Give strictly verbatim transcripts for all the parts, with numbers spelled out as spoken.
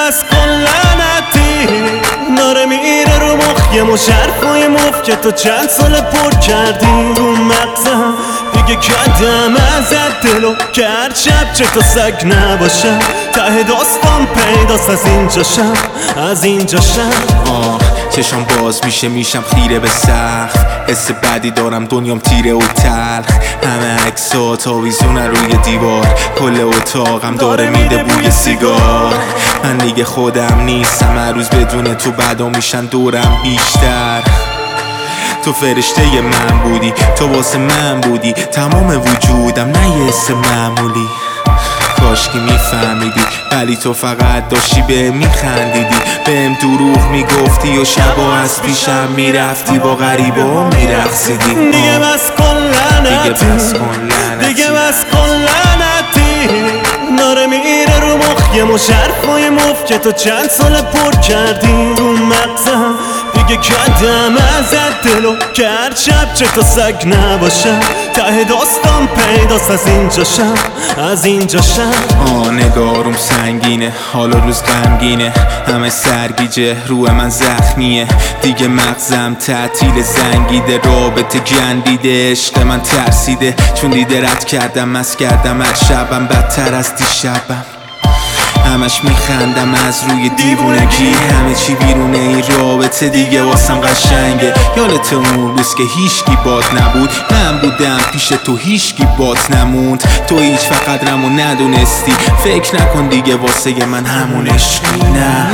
بس کن لعنتی داره میره رو مخ یه مش حرفای مف که تو چند سال پر کردی رو مغزم دیگه کردم ازت دلو که هر شب چه تو سگ نباشم ته داستان پیداست از اینجا شم از اینجا شم آه چشم باز میشه میشم خیره به سقف حس بدی دارم دنیام تیره و تلخ همه عکس‌ها تاویزونه روی دیوار کل اتاقم داره میده بوی سیگار من دیگه خودم نیستم هر روز بدون تو بدا میشن دورم بیشتر تو فرشته من بودی تو واسه من بودی تمام وجودم نه یه حس معمولی کاش که میفهمیدی ولی تو فقط داشتی به میخندیدی بهم دروغ میگفتی و شبا از پیشم میرفتی با غریبا میرقصیدی دیگه بس کن لعنتی دیگه بس کن لعنتی داره میره رو مخ یه مش حرفای مف که تو چند سال پر کردی رو مغزم دیگه کردم ازت دلو که هر شب چه تو سگ نباشم ته داستان پیداست از اینجا شم از اینجا شم آه نگارم سنگینه حالا روز غمگینه همه سرگیجه روح من زخمیه دیگه مغزم تعطیل زنگیده رابطه گندیده عشق من ترسیده چون دیده رد کردم مست کردم هر شبم بدتر از دیشبم همش میخندم از روی دیوونگی همه چی بیرونه این رابطه دیگه واسم قشنگه یادت اون روز که هیچکی باد نبود من بودم پیش تو هیچکی باد نموند تو هیچ فقط رمو ندونستی فکر نکن دیگه واسه من همون عشقی نه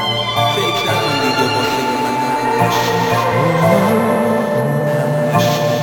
فکر نکن دیگه واسه من همون عشقی